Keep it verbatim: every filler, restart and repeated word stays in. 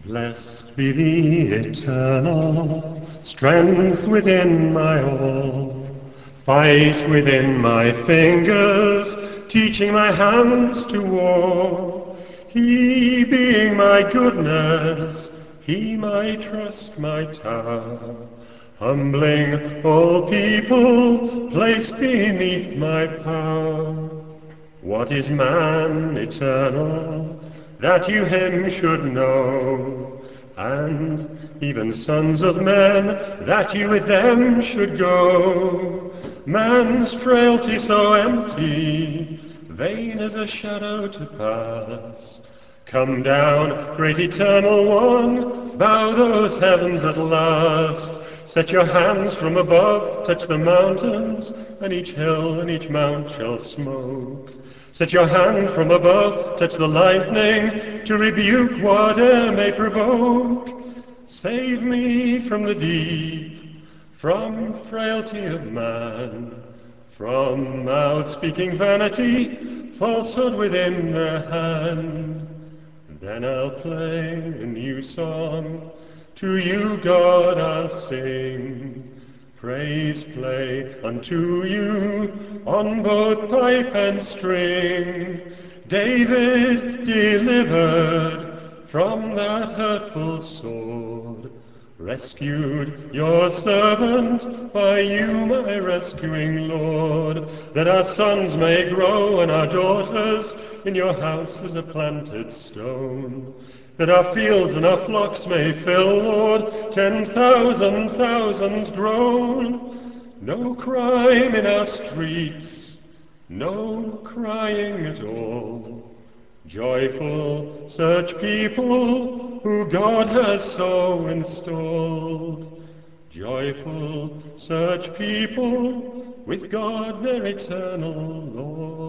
Blessed be the eternal strength within my all, fight within my fingers, teaching my hands to war. He being my goodness, he my trust, my tower, humbling all people, placed beneath my power. What is man eternal, that you him should know, and even sons of men, that you with them should go? Man's frailty so empty, vain as a shadow to pass. Come down, great eternal one, bow those heavens at last. Set your hands from above, touch the mountains, and each hill and each mount shall smoke. Set your hand from above, touch the lightning, to rebuke whate'er may provoke. Save me from the deep, from frailty of man, from mouth speaking vanity, falsehood within their hand. Then I'll play a new song, to you, God, I'll sing. Praise play unto you on both pipe and string. David delivered from that hurtful sword, rescued your servant by you, my rescuing Lord, that our sons may grow and our daughters in your house as a planted stone, that our fields and our flocks may fill, Lord, ten thousand thousands grown. No crime in our streets, no crying at all. Joyful such people who God has so installed. Joyful such people with God their eternal Lord.